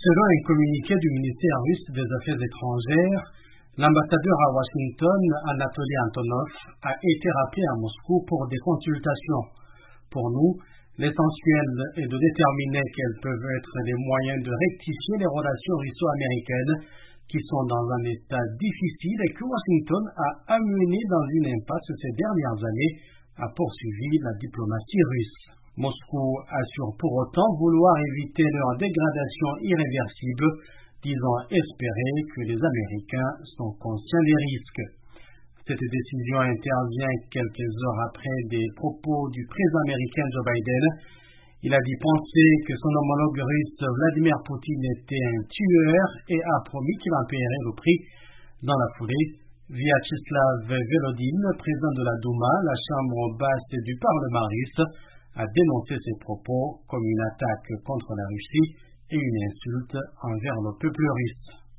Selon un communiqué du ministère russe des Affaires étrangères, l'ambassadeur à Washington, Anatoly Antonov, a été rappelé à Moscou pour des consultations. Pour nous, l'essentiel est de déterminer quels peuvent être les moyens de rectifier les relations russo-américaines qui sont dans un état difficile et que Washington a amené dans une impasse ces dernières années, a poursuivi la diplomatie russe. Moscou assure pour autant vouloir éviter leur dégradation irréversible, disant espérer que les Américains sont conscients des risques. Cette décision intervient quelques heures après des propos du président américain Joe Biden. Il a dit penser que son homologue russe Vladimir Poutine était un tueur et a promis qu'il en paierait le prix. Dans la foulée, Vyacheslav Volodin, président de la Douma, la chambre basse du Parlement russe, a dénoncé ces propos comme une attaque contre la Russie et une insulte envers le peuple russe.